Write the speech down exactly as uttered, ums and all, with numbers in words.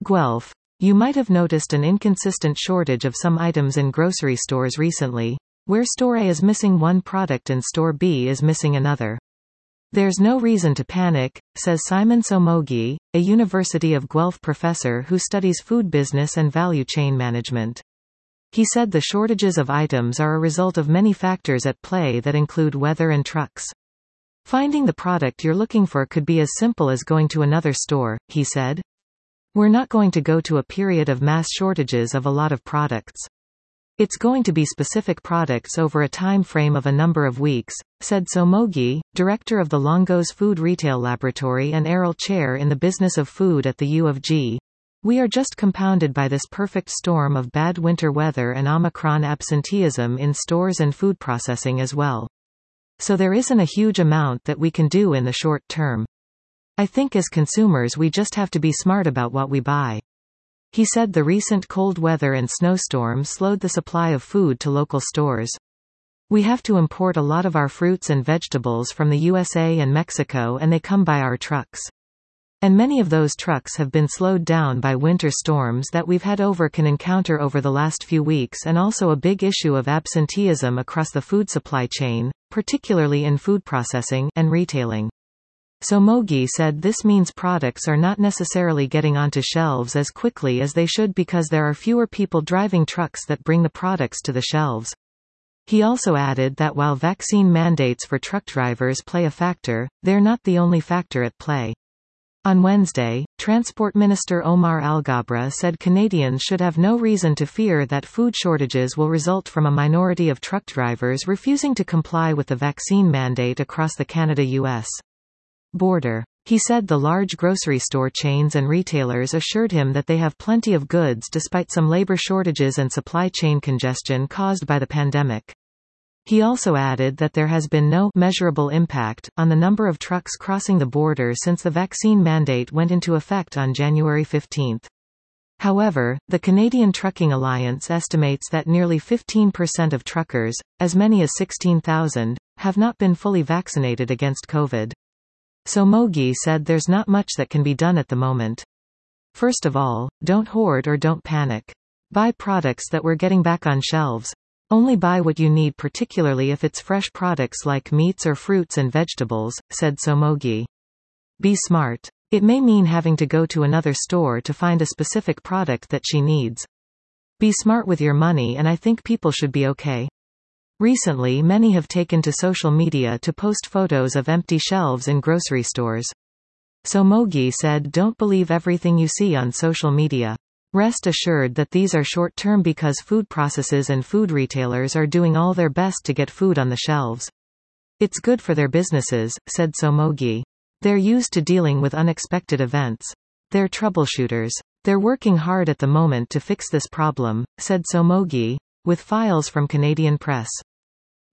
Guelph. You might have noticed an inconsistent shortage of some items in grocery stores recently, where Store A is missing one product and Store B is missing another. There's no reason to panic, says Simon Somogi, a University of Guelph professor who studies food business and value chain management. He said the shortages of items are a result of many factors at play that include weather and trucks. Finding the product you're looking for could be as simple as going to another store, he said. We're not going to go to a period of mass shortages of a lot of products. It's going to be specific products over a time frame of a number of weeks, said Somogi, director of the Longos Food Retail Laboratory and Errol Chair in the Business of Food at the U of G. We are just compounded by this perfect storm of bad winter weather and Omicron absenteeism in stores and food processing as well. So there isn't a huge amount that we can do in the short term. I think as consumers we just have to be smart about what we buy. He said the recent cold weather and snowstorms slowed the supply of food to local stores. We have to import a lot of our fruits and vegetables from the U S A and Mexico, and they come by our trucks. And many of those trucks have been slowed down by winter storms that we've had over can encounter over the last few weeks, and also a big issue of absenteeism across the food supply chain, particularly in food processing and retailing. Somogi said this means products are not necessarily getting onto shelves as quickly as they should because there are fewer people driving trucks that bring the products to the shelves. He also added that while vaccine mandates for truck drivers play a factor, they're not the only factor at play. On Wednesday, Transport Minister Omar Alghabra said Canadians should have no reason to fear that food shortages will result from a minority of truck drivers refusing to comply with the vaccine mandate across the Canada-U S border. He said the large grocery store chains and retailers assured him that they have plenty of goods despite some labor shortages and supply chain congestion caused by the pandemic. He also added that there has been no measurable impact on the number of trucks crossing the border since the vaccine mandate went into effect on January fifteenth. However, the Canadian Trucking Alliance estimates that nearly fifteen percent of truckers, as many as sixteen thousand, have not been fully vaccinated against COVID. Somogi said there's not much that can be done at the moment. First of all, don't hoard or don't panic. Buy products that we're getting back on shelves. Only buy what you need, particularly if it's fresh products like meats or fruits and vegetables, said Somogi. Be smart. It may mean having to go to another store to find a specific product that she needs. Be smart with your money, and I think people should be okay. Recently, many have taken to social media to post photos of empty shelves in grocery stores. Somogi said don't believe everything you see on social media. Rest assured that these are short-term because food processors and food retailers are doing all their best to get food on the shelves. It's good for their businesses, said Somogi. They're used to dealing with unexpected events. They're troubleshooters. They're working hard at the moment to fix this problem, said Somogi, with files from Canadian Press.